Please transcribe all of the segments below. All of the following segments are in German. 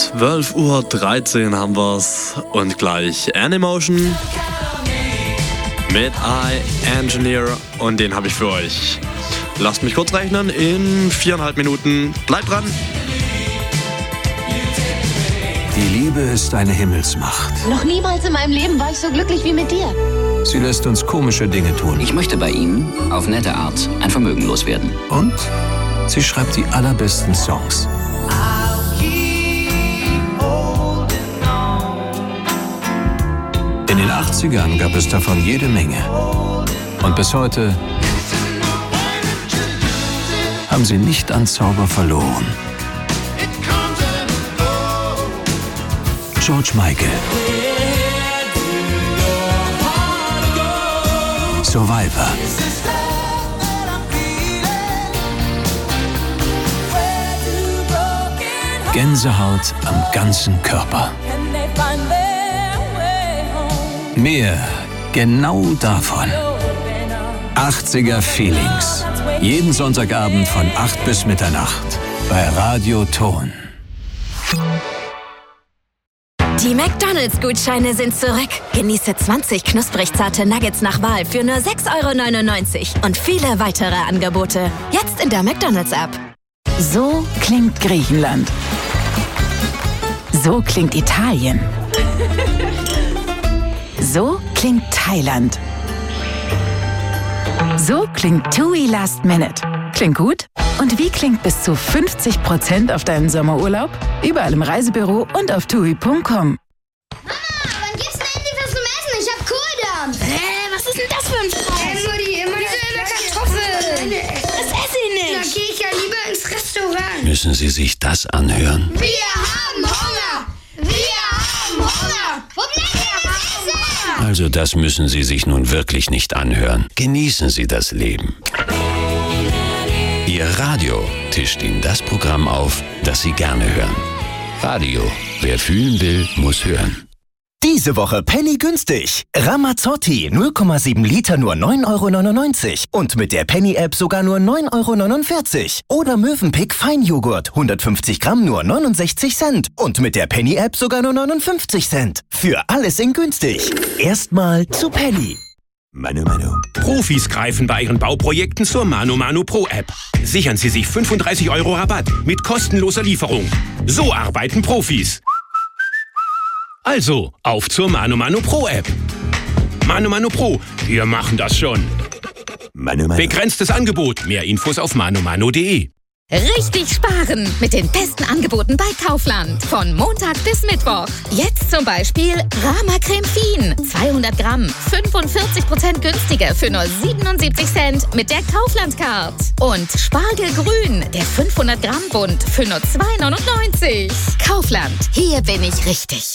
12:13 haben wir's und gleich Animotion mit iEngineer und den habe ich für euch. Lasst mich kurz rechnen, in 4,5 Minuten. Bleibt dran! Die Liebe ist eine Himmelsmacht. Noch niemals in meinem Leben war ich so glücklich wie mit dir. Sie lässt uns komische Dinge tun. Ich möchte bei ihm auf nette Art ein Vermögen loswerden. Und sie schreibt die allerbesten Songs. In den 80ern gab es davon jede Menge. Und bis heute haben sie nicht an Zauber verloren. George Michael. Survivor. Gänsehaut am ganzen Körper. Mehr genau davon. 80er Feelings. Jeden Sonntagabend von 8 bis Mitternacht bei Radio Ton. Die McDonald's-Gutscheine sind zurück. Genieße 20 knusprig zarte Nuggets nach Wahl für nur 6,99 € und viele weitere Angebote. Jetzt in der McDonald's-App. So klingt Griechenland. So klingt Italien. So klingt Thailand. So klingt TUI Last Minute. Klingt gut? Und wie klingt bis zu 50% auf deinen Sommerurlaub? Überall im Reisebüro und auf TUI.com. Mama, wann gibt's denn endlich was zum Essen? Ich hab Kohldampf. Was ist denn das für ein Scheiß? Mutti, immer dieselbe Kartoffel. Das esse ich nicht. Da gehe ich ja lieber ins Restaurant. Müssen Sie sich das anhören? Wir haben Hunger. Wir haben Hunger. Wo bleibt denn das Essen? Also das müssen Sie sich nun wirklich nicht anhören. Genießen Sie das Leben. Ihr Radio tischt Ihnen das Programm auf, das Sie gerne hören. Radio. Wer fühlen will, muss hören. Diese Woche Penny günstig. Ramazzotti 0,7 Liter nur 9,99 € und mit der Penny-App sogar nur 9,49 € Oder Mövenpick Feinjoghurt 150 Gramm nur 69 Cent und mit der Penny-App sogar nur 59 Cent. Für alles in günstig. Erstmal zu Penny. Manu. Profis greifen bei ihren Bauprojekten zur Manu Pro App. Sichern Sie sich 35 € Rabatt mit kostenloser Lieferung. So arbeiten Profis. Also, auf zur Manu Pro App. Manu Pro, wir machen das schon. Manu. Begrenztes Angebot. Mehr Infos auf manumanu.de. Richtig sparen mit den besten Angeboten bei Kaufland. Von Montag bis Mittwoch. Jetzt zum Beispiel Rama Creme Fien. 200 Gramm. 45% günstiger für nur 77 Cent mit der Kaufland-Card. Und Spargelgrün, der 500 Gramm Bund für nur 2,99 €. Kaufland, hier bin ich richtig.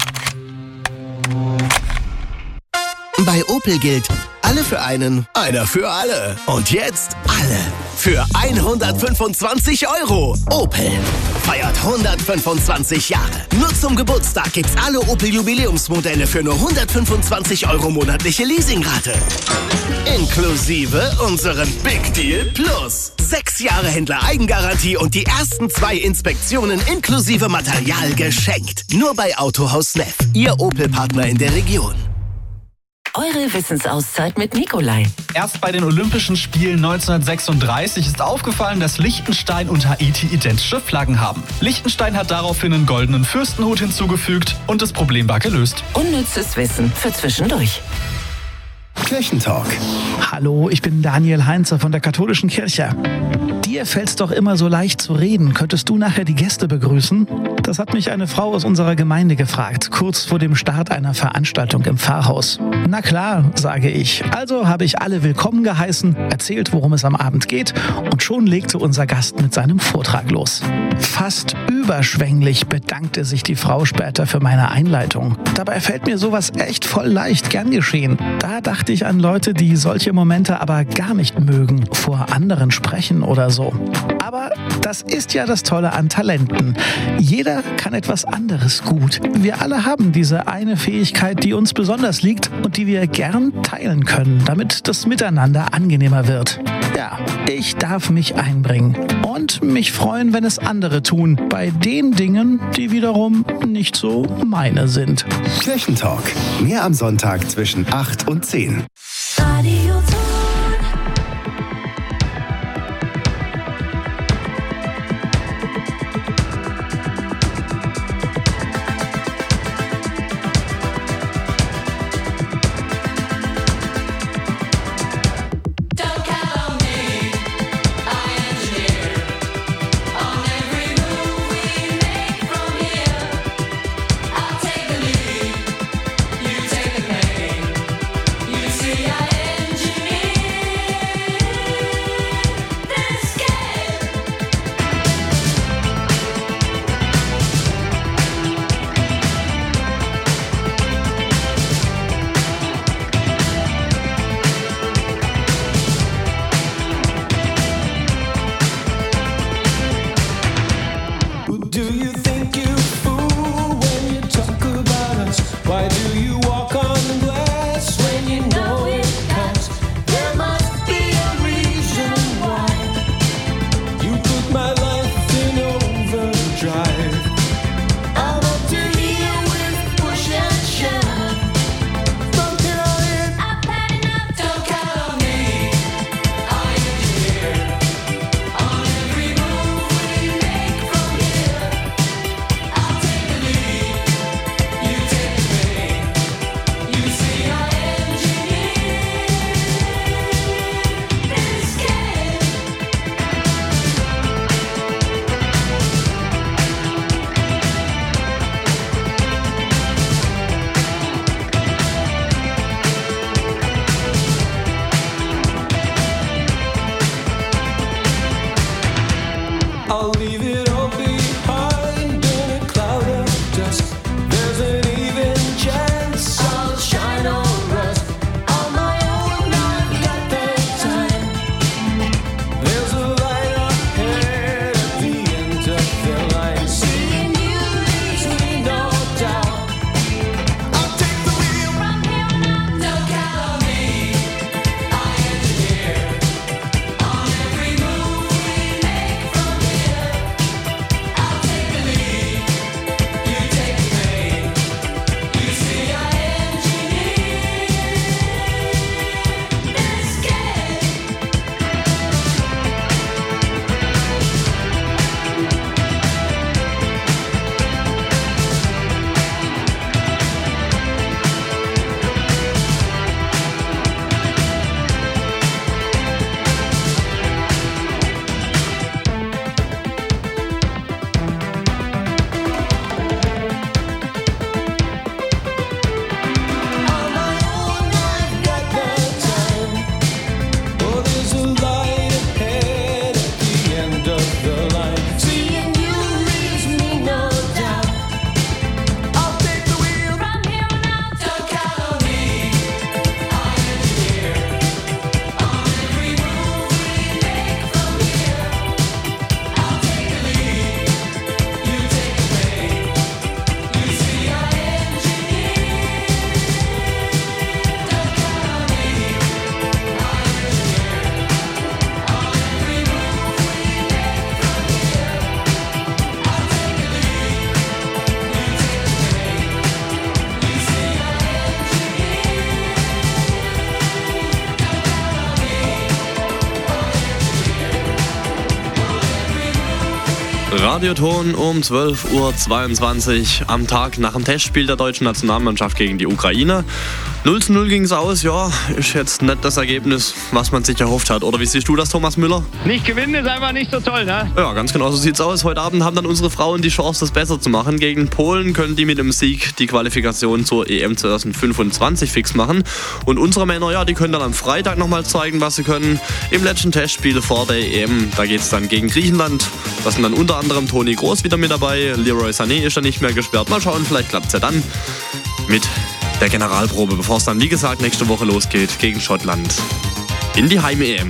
Bei Opel gilt, alle für einen, einer für alle. Und jetzt alle für 125 €. Opel feiert 125 Jahre. Nur zum Geburtstag gibt's alle Opel Jubiläumsmodelle für nur 125 € monatliche Leasingrate. Inklusive unserem Big Deal Plus. 6 Jahre Händler-Eigengarantie und die ersten 2 Inspektionen inklusive Material geschenkt. Nur bei Autohaus Neff, Ihr Opel-Partner in der Region. Eure Wissensauszeit mit Nikolai. Erst bei den Olympischen Spielen 1936 ist aufgefallen, dass Liechtenstein und Haiti identische Flaggen haben. Liechtenstein hat daraufhin einen goldenen Fürstenhut hinzugefügt und das Problem war gelöst. Unnützes Wissen für zwischendurch. Kirchentalk. Hallo, ich bin Daniel Heinze von der Katholischen Kirche. Dir fällt's doch immer so leicht zu reden. Könntest du nachher die Gäste begrüßen? Das hat mich eine Frau aus unserer Gemeinde gefragt, kurz vor dem Start einer Veranstaltung im Pfarrhaus. Na klar, sage ich. Also habe ich alle willkommen geheißen, erzählt, worum es am Abend geht und schon legte unser Gast mit seinem Vortrag los. Fast überschwänglich bedankte sich die Frau später für meine Einleitung. Dabei fällt mir sowas echt voll leicht, gern geschehen. Da dachte ich an Leute, die solche Momente aber gar nicht mögen, vor anderen sprechen oder so. Aber das ist ja das Tolle an Talenten. Jeder kann etwas anderes gut. Wir alle haben diese eine Fähigkeit, die uns besonders liegt und die wir gern teilen können, damit das Miteinander angenehmer wird. Ja, ich darf mich einbringen und mich freuen, wenn es andere tun, bei den Dingen, die wiederum nicht so meine sind. Kirchentalk. Mehr am Sonntag zwischen 8 und 10. Radioton um 12:22 Uhr am Tag nach dem Testspiel der deutschen Nationalmannschaft gegen die Ukraine. 0:0 ging es aus, ja, ist jetzt nicht das Ergebnis, was man sich erhofft hat. Oder wie siehst du das, Thomas Müller? Nicht gewinnen ist einfach nicht so toll, ne? Ja, ganz genau so sieht's aus. Heute Abend haben dann unsere Frauen die Chance, das besser zu machen. Gegen Polen können die mit dem Sieg die Qualifikation zur EM 2025 fix machen. Und unsere Männer, ja, die können dann am Freitag nochmal zeigen, was sie können. Im letzten Testspiel vor der EM, da geht's dann gegen Griechenland. Da sind dann unter anderem Toni Kroos wieder mit dabei. Leroy Sané ist dann nicht mehr gesperrt. Mal schauen, vielleicht klappt's ja dann mit der Generalprobe, bevor es dann, wie gesagt, nächste Woche losgeht gegen Schottland in die Heim-EM.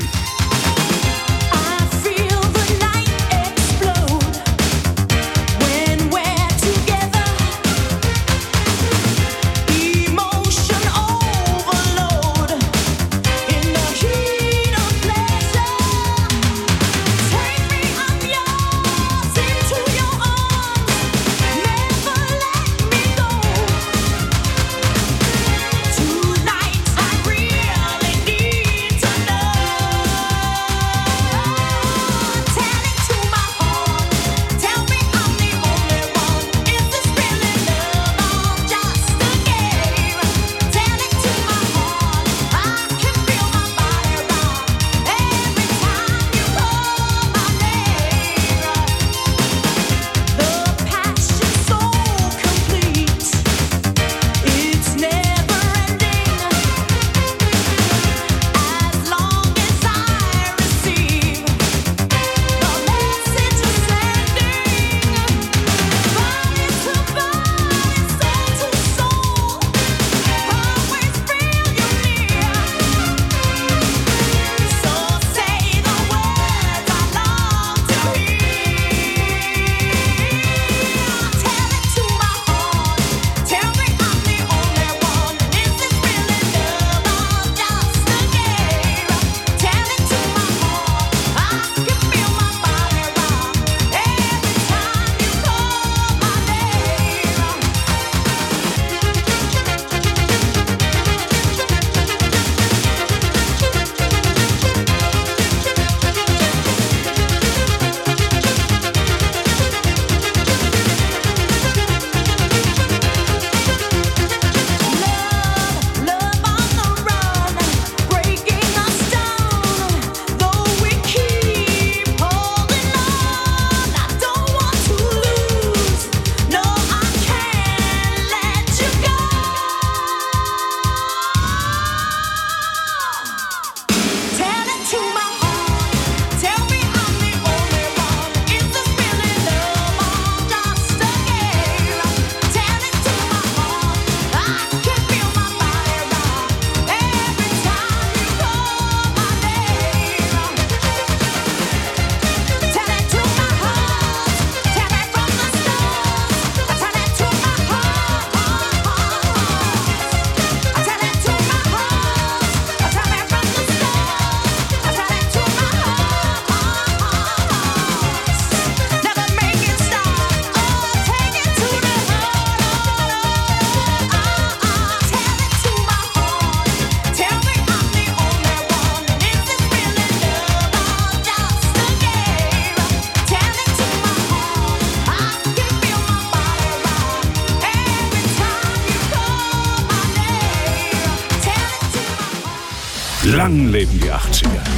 Lang leben die 80er.